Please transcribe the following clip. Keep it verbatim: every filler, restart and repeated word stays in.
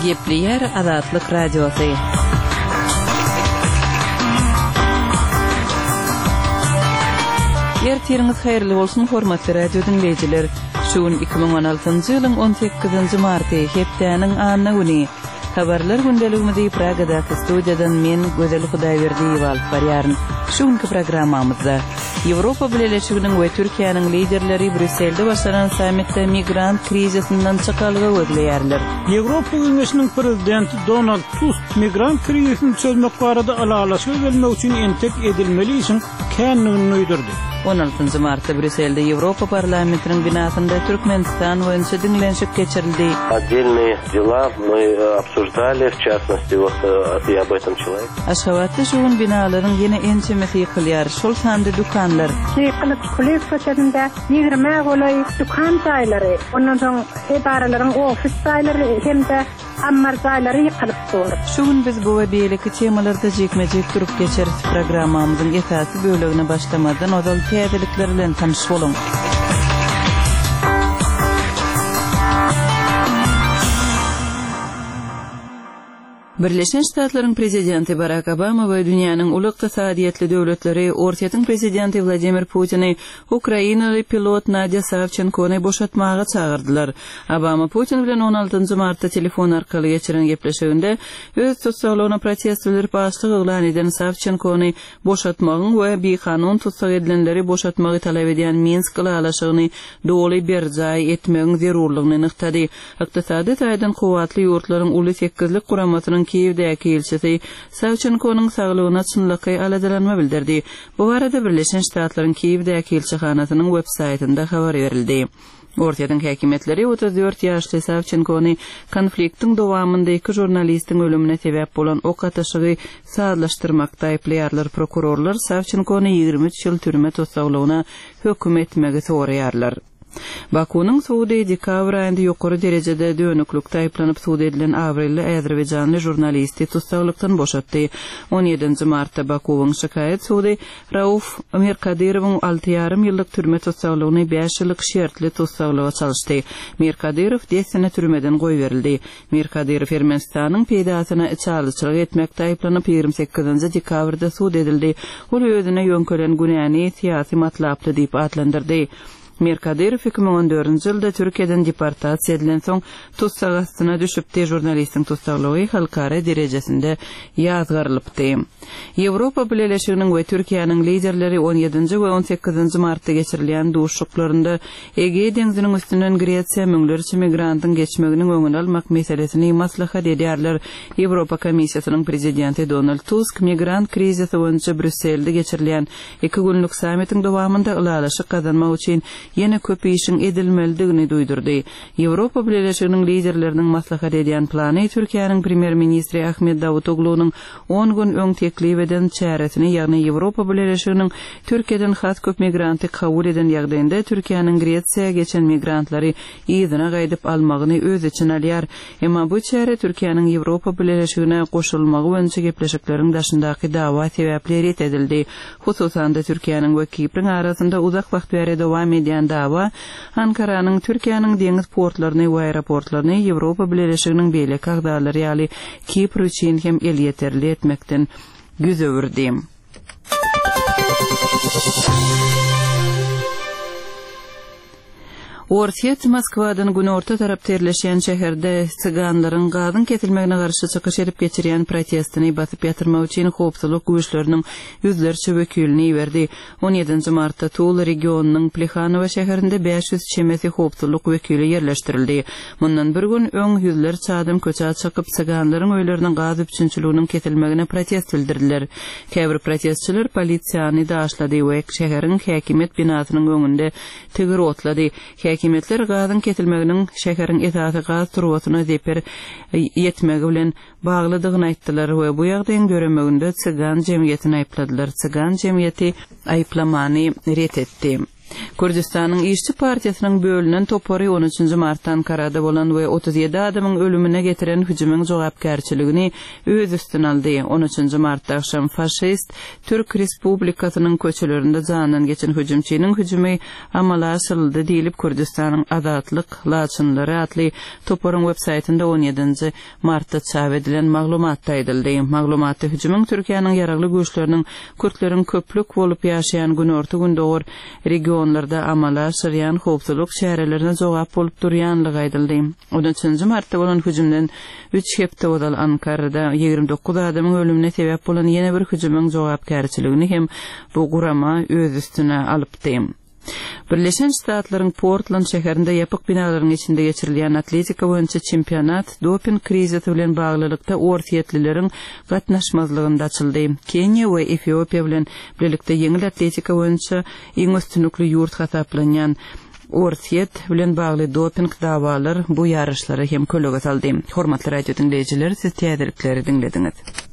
Gepleyer Azatlyk Radiosu. Ertiriniz hayırlı bolsun hormatly radio dinleyijiler. Şuun iki bin on altyncı ýylyň on sekizinji marty hepdäniň anyna güni. Habarlar gündeligimizde Praga'daki studiyadan men Gözel Hudaýberdiýew alyp barýaryn. Şuňky programmamyzda Ýewropa Birleşiginiň we Türkiýanyň liderleri Brüsselde başlanan sammitde migrant krizisinden çykalgy öýleýärler. Ýewropa Güýnüşiniň prezidenti Donald Tusk migrant krizisini çözmek barada alalaşyk gelmek üçin entek edilmeli işin känligini öýdürdi. on altyncı martda Brüsselde Ýewropa parlamentiniň binasynda Türkmenistan boýunça diňlenşik geçirildi. Отдельные дела мы обсуждали, в частности, вот и об этом человеке. Aşgabatda şuun binalaryň ýene ençemesi ýykylýar. Şol sandy dukanlar. Ýykylyp Kulep köçesinde ýigirme golay dukan saýlary, ondan soň edaralaryň ofis saýlary hemde ammar saýlary ýykylyp durdy. Şuun biz bu we beýleki temalarda jekmejek durup geçeriz programmamyzyň esasy bölegine başlamadan odal täzelikler bilen tanyş boluň. Birleşen Ştatlaryň prezidenti Barack Obama we dünýäniň uly ykdysadyýetli döwletleri Ortiýatyň prezidenti Vladimir Putini Ukrainaly pilot Nadia Savchenkony boşatmaga çagyrdylar. Obama Putin bilen on altyncı martda telefon arkaly geçiren gepleşiginde öz tutsaglygyna protestler başlyk eglan eden Savchenkony boşatmagyň we bekanun tutsak edilenleri boşatmagy talap edýän Minsk galalaşygyny doly berjay etmegiň zerurlygyny nyktady. Ykdysady taýdan kowatly ýurtlaryň uly sekizlik guramatynyň Kiýewdäki elçisi Savchenkonyň saglygyna çynlyky aladalanma bildirdi. Bu barada Birleşen Ştatlaryň Kiýewdäki elçihanasynyň web saýtynda habar berildi. Ortiýatyň häkimetleri otuz dört ýaşly Savchenkony konfliktiň dowamynda iki jurnalistiň ölümine sebäp bolan ok atyşygy saýlaşdyrmakda aýplaýarlar. Prokurorlar Savchenkony ýygrimi üç ýyl türme tutsaglygyna höküm etmegi soraýarlar. Bakunyň Suudi dekabr aýynda ýokary derejede dönüklükde aýplanyp suud edilen Avrelli Azerbaýjanly jurnalisti tutsaglykdan boşatdy. on ýedinji martda Bakuwyň şikaýet suudi Rauf Mirkadirowyň alty ýarym ýyllyk türme tutsaglygyny beş ýyllyk şertli tutsaglyga çalyşdy. Mirkadirow desene türmeden goýberildi. Mirkadirow Ermenistanyň peýdasyna çalyçylyk etmekde aýplanyp ýygrimi sekizinji dekabrda suud edildi. Ol özüne ýönkelen günäni syýasy matlaply diýip adlandyrdy. Mirkadirow iki bin on dördünji ýylda Türkiýeden deportasiýa edilen soň tutsak astyna düşüpdi. Jurnalistiň tutsaklygy halkara derejesinde ýazgyrylypdy. Ýewropa Birleşiginiň we Türkiýanyň liderleri on ýedinji we on sekizinji martda geçirilýän duşuklарynda Ege deňziniň üstünden Gretsiýa müňlerçe migrantyň geçmeginiň öňüni almak meselesini maslahat edýärler. Ýewropa Komissiýasynyň prezidenti Donald Tusk migrant krizisi boýunça Brüsselde geçirilýän iki günlük sammitiň dowamynda ulalaşyk kazanmak üçin ýene köp işin edilmeligini duýdurdy. Ýewropa Birleşiginiň liderleriniň maslahat edýän plany Türkiýanyň premier ministri Ahmet Davutoğlu'nyň on gün öň teklip eden çäresini, ýagny Ýewropa Birleşiginiň Türkiýeden has köp migranty kabul eden ýagdaýynda Türkiýanyň Gretsiýa geçen migrantlary ýygyna gaýdyp almagyny öz için alýar. Emma bu çäre Türkiýanyň Ýewropa Birleşigine goşulmagy boýunça gepleşikleriň daşyndaky dawa sebäpli ret edildi. Hususan da Türkiýanyň we Kiprň arasynda uzak wagt bäri dowam edýän dawa Ankaranyň Türkiýanyň deňiz portlaryny we aeroportlaryny Ýewropa Birleşiginiň beýleki agdalary ýaly Kipr üçin hem el ýeterli etmekden güz öwürdi. Ortiýat Moskwadan günorta tarap terleşen şäherde syganlaryň gazyň kesilmegine garşy çykyş edip geçirýän protestini basyp ýatyrmak üçin howpsuzlyk güýçleriniň ýüzlerçe wekilini ýerdi. on ýedinji martda Tula regionunyň Plehanowa şäherinde beş ýüz çemesi howpsuzlyk wekili ýerleşdirildi. Mundan bir gün öň ýüzlerçe adam köçe çykyp syganlaryň öýleriniň gazy üçinçiliginiň kesilmegine protest bildirdiler. Käbir protestçiler polisiýany daşlady we şäheriň häkimet binasynyň öňünde tigir otlady. Häkimetler gazyň kesilmeginiň şäheriň esasy gaz turwasyna zeper ýetmegi bilen baglydygyny aýtdylar we bu ýagdaýyň göremeginde Sygan jemgyýetini aýpladylar. Sygan jemgyýeti aýplamany ret etdi. Kürdistanyň İşçi Partiýasynyň bölünen topary on üçünji martdan Karada bolan we otuz ýedi adamyň ölümine getiren hüjümyň jogapkärçiligini öz üstüne aldy. on üçünji martda akşam faşist Türk Respublikasynyň köçelerinde janyny geçen hüjümçiniň hüjümi amala asyryldy diýilip Kürdistanyň Adatlyk laçynlary atly toparyň websaýtynda on ýedinji martda çap edilen maglumatda aýdyldy. Maglumatda hüjümyň Türkiýanyň ýaragly güýçleriniň Kürtleriň köplük bolup ýaşaýan günorta gündogor regionlarda amala asyrýan howpsuzlyk şäherlerine jogap bolup durýanlygy aýdyldy. on üçünji martda bolan hüjümden üç hepde bodal Ankara'da ýigirmi dokuz adamyň ölümine sebäp bolan ýene bir hüjümyň jogapkärçiligini hem bu gurama öz üstüne alypdy. Birleşen Ştatlaryň Portland şäherinde ýapyk binalaryň içinde geçirilýän atletika boýunça çempionat doping krizisi bilen baglylykda ortiýetlileriň gatnaşmazlygynda açyldy. Kenya we Etiopiýa bilen birlikde ýeňil atletika boýunça iň üstünlikli ýurt hasaplanýan ortiýet bilen bagly doping dawalar bu ýarışlary hem kölega saldy. Hormatly radio dinleýijiler, siz täzelikleri dinlediňiz.